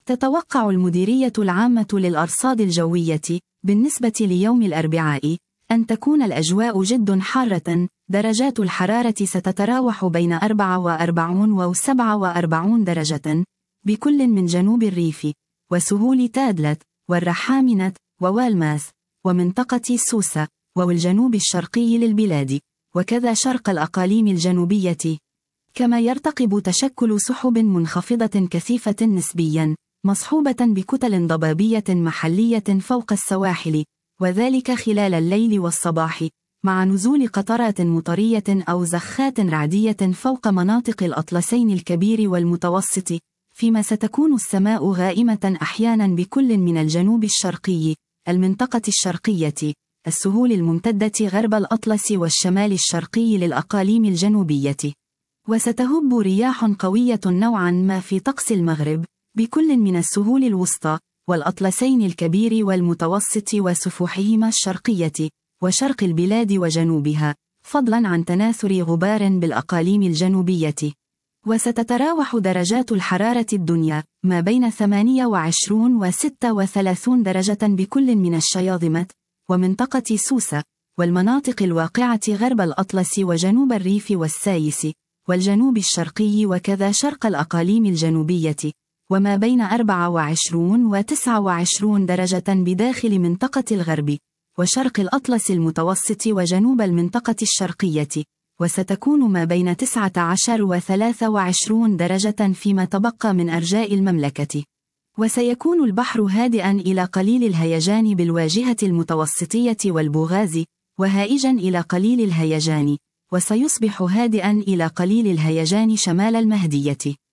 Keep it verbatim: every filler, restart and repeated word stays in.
تتوقع المديرية العامة للأرصاد الجوية بالنسبة ليوم الأربعاء أن تكون الأجواء جد حارة، درجات الحرارة ستتراوح بين أربعة وأربعين وسبعة وأربعين درجة بكل من جنوب الريف وسهول تادلت والرحامنة ووالماس ومنطقة سوسة والجنوب الشرقي للبلاد، وكذا شرق الأقاليم الجنوبية. كما يرتقب تشكل سحب منخفضة كثيفة نسبيا مصحوبة بكتل ضبابية محلية فوق السواحل، وذلك خلال الليل والصباح، مع نزول قطرات مطرية أو زخات رعدية فوق مناطق الأطلسين الكبير والمتوسط، فيما ستكون السماء غائمة أحيانا بكل من الجنوب الشرقي، المنطقة الشرقية، السهول الممتدة غرب الأطلس والشمال الشرقي للأقاليم الجنوبية. وستهب رياح قوية نوعا ما في طقس المغرب بكل من السهول الوسطى والأطلسين الكبير والمتوسط وسفوحهما الشرقية وشرق البلاد وجنوبها، فضلا عن تناثر غبار بالأقاليم الجنوبية. وستتراوح درجات الحرارة الدنيا ما بين ثمانية وعشرين وستة وثلاثين درجة بكل من الشياظمة ومنطقة سوسة والمناطق الواقعة غرب الأطلس وجنوب الريف والسايس والجنوب الشرقي وكذا شرق الأقاليم الجنوبية، وما بين أربعة وعشرين وتسعة وعشرين درجة بداخل منطقة الغرب وشرق الأطلس المتوسط وجنوب المنطقة الشرقية، وستكون ما بين تسعة عشر وثلاثة وعشرين درجة فيما تبقى من أرجاء المملكة. وسيكون البحر هادئا إلى قليل الهيجان بالواجهة المتوسطية والبوغاز، وهائجا إلى قليل الهيجان، وسيصبح هادئا إلى قليل الهيجان شمال المهدية.